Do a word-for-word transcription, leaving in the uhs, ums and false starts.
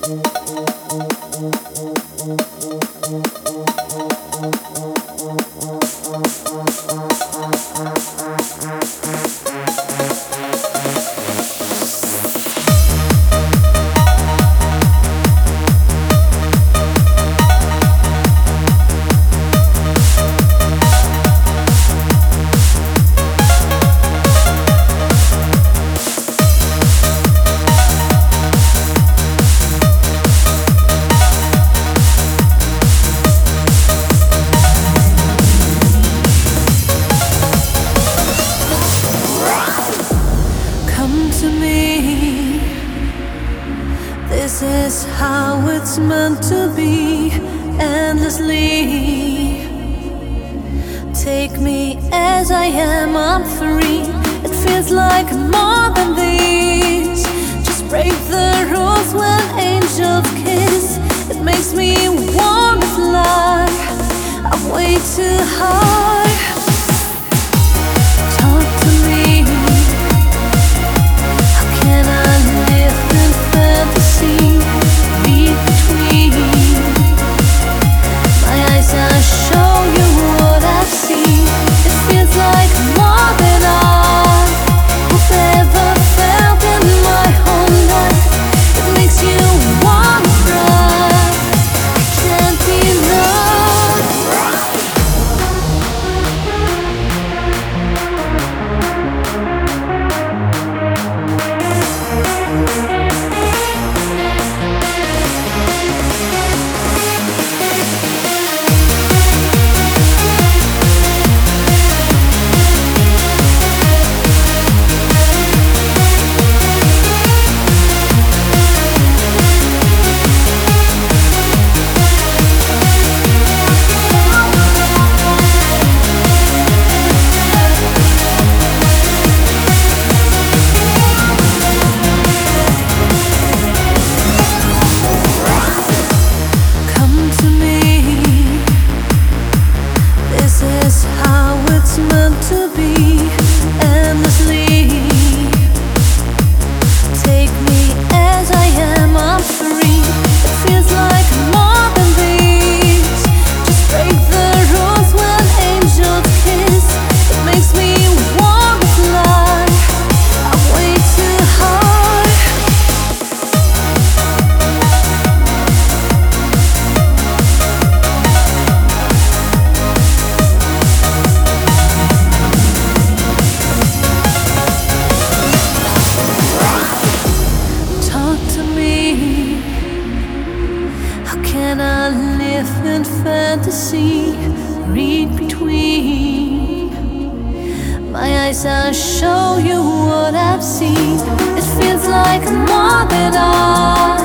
This is how it's meant to be, endlessly. Take me as I am, I'm free. It feels like more than this. Just break the rules when angels kiss. It makes me wanna fly. I'm way too high. Talk to me. How can I live in fantasy? Read between my eyes, I show you what I've seen. It feels like more than I've ever felt in my whole life. It makes you wanna cry. I can't be enough. Can I live in fantasy? Read between my eyes, I'll show you what I've seen. It feels like more than I